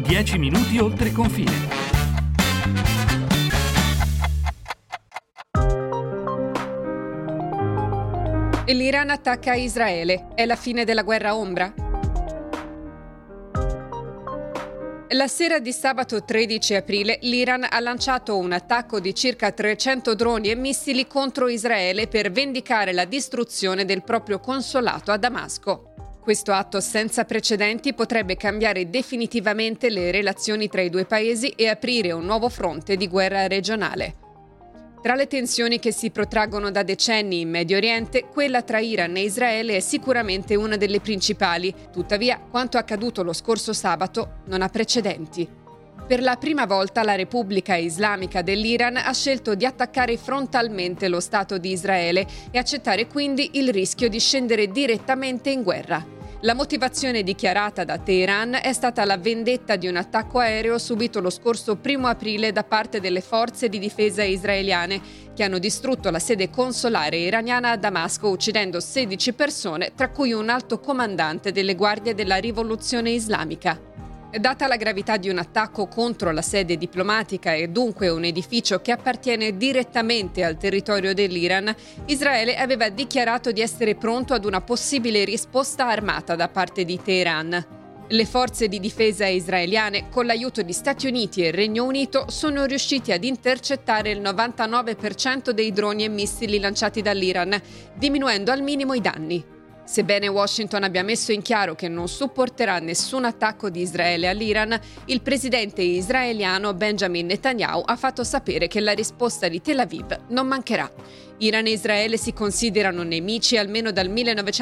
10 minuti oltre confine. L'Iran attacca Israele. È la fine della guerra ombra? La sera di sabato 13 aprile l'Iran ha lanciato un attacco di circa 300 droni e missili contro Israele per vendicare la distruzione del proprio consolato a Damasco. Questo atto senza precedenti potrebbe cambiare definitivamente le relazioni tra i due paesi e aprire un nuovo fronte di guerra regionale. Tra le tensioni che si protraggono da decenni in Medio Oriente, quella tra Iran e Israele è sicuramente una delle principali. Tuttavia, quanto accaduto lo scorso sabato non ha precedenti. Per la prima volta la Repubblica Islamica dell'Iran ha scelto di attaccare frontalmente lo Stato di Israele e accettare quindi il rischio di scendere direttamente in guerra. La motivazione dichiarata da Teheran è stata la vendetta di un attacco aereo subito lo scorso 1 aprile da parte delle forze di difesa israeliane, che hanno distrutto la sede consolare iraniana a Damasco, uccidendo 16 persone, tra cui un alto comandante delle guardie della rivoluzione islamica. Data la gravità di un attacco contro la sede diplomatica e dunque un edificio che appartiene direttamente al territorio dell'Iran, Israele aveva dichiarato di essere pronto ad una possibile risposta armata da parte di Teheran. Le forze di difesa israeliane, con l'aiuto di Stati Uniti e Regno Unito, sono riusciti ad intercettare il 99% dei droni e missili lanciati dall'Iran, diminuendo al minimo i danni. Sebbene Washington abbia messo in chiaro che non supporterà nessun attacco di Israele all'Iran, il presidente israeliano Benjamin Netanyahu ha fatto sapere che la risposta di Tel Aviv non mancherà. Iran e Israele si considerano nemici almeno dal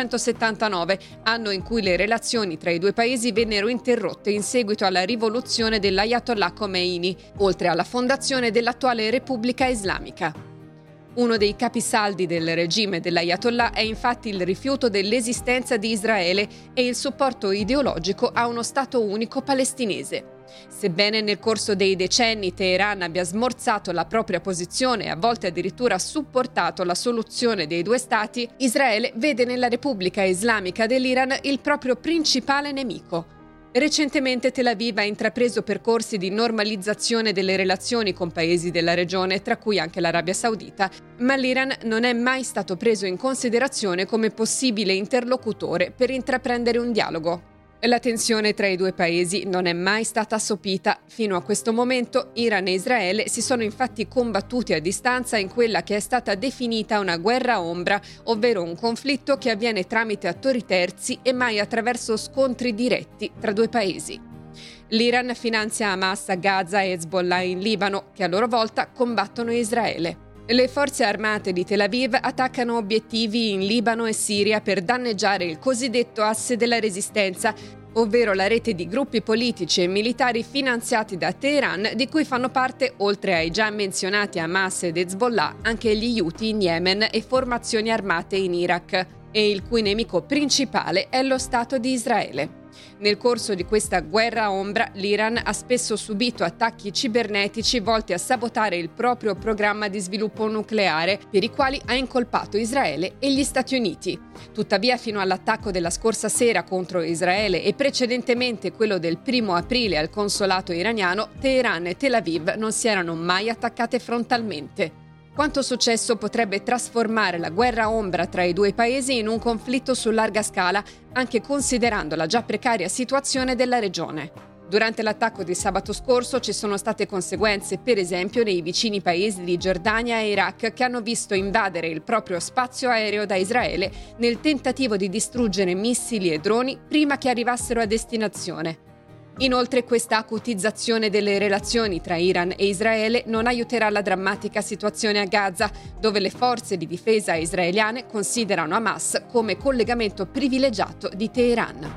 1979, anno in cui le relazioni tra i due paesi vennero interrotte in seguito alla rivoluzione dell'Ayatollah Khomeini, oltre alla fondazione dell'attuale Repubblica Islamica. Uno dei capisaldi del regime dell'Ayatollah è infatti il rifiuto dell'esistenza di Israele e il supporto ideologico a uno Stato unico palestinese. Sebbene nel corso dei decenni Teheran abbia smorzato la propria posizione e a volte addirittura supportato la soluzione dei due Stati, Israele vede nella Repubblica Islamica dell'Iran il proprio principale nemico. Recentemente Tel Aviv ha intrapreso percorsi di normalizzazione delle relazioni con paesi della regione, tra cui anche l'Arabia Saudita, ma l'Iran non è mai stato preso in considerazione come possibile interlocutore per intraprendere un dialogo. La tensione tra i due paesi non è mai stata assopita. Fino a questo momento Iran e Israele si sono infatti combattuti a distanza in quella che è stata definita una guerra ombra, ovvero un conflitto che avviene tramite attori terzi e mai attraverso scontri diretti tra due paesi. L'Iran finanzia Hamas a Gaza e Hezbollah in Libano, che a loro volta combattono Israele. Le forze armate di Tel Aviv attaccano obiettivi in Libano e Siria per danneggiare il cosiddetto asse della resistenza, ovvero la rete di gruppi politici e militari finanziati da Teheran, di cui fanno parte, oltre ai già menzionati Hamas ed Hezbollah, anche gli Houthi in Yemen e formazioni armate in Iraq, e il cui nemico principale è lo Stato di Israele. Nel corso di questa guerra ombra, l'Iran ha spesso subito attacchi cibernetici volti a sabotare il proprio programma di sviluppo nucleare, per i quali ha incolpato Israele e gli Stati Uniti. Tuttavia, fino all'attacco della scorsa sera contro Israele e precedentemente quello del 1 aprile al consolato iraniano, Teheran e Tel Aviv non si erano mai attaccate frontalmente. Quanto successo potrebbe trasformare la guerra ombra tra i due paesi in un conflitto su larga scala, anche considerando la già precaria situazione della regione. Durante l'attacco di sabato scorso ci sono state conseguenze, per esempio, nei vicini paesi di Giordania e Iraq, che hanno visto invadere il proprio spazio aereo da Israele nel tentativo di distruggere missili e droni prima che arrivassero a destinazione. Inoltre, questa acutizzazione delle relazioni tra Iran e Israele non aiuterà la drammatica situazione a Gaza, dove le forze di difesa israeliane considerano Hamas come collegamento privilegiato di Teheran.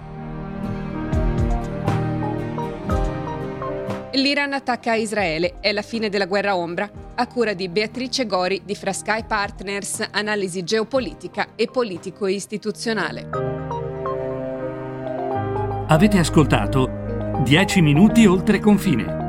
L'Iran attacca Israele. È la fine della guerra ombra? A cura di Beatrice Gori di Frascai Partners, analisi geopolitica e politico-istituzionale. Avete ascoltato 10 minuti oltre confine.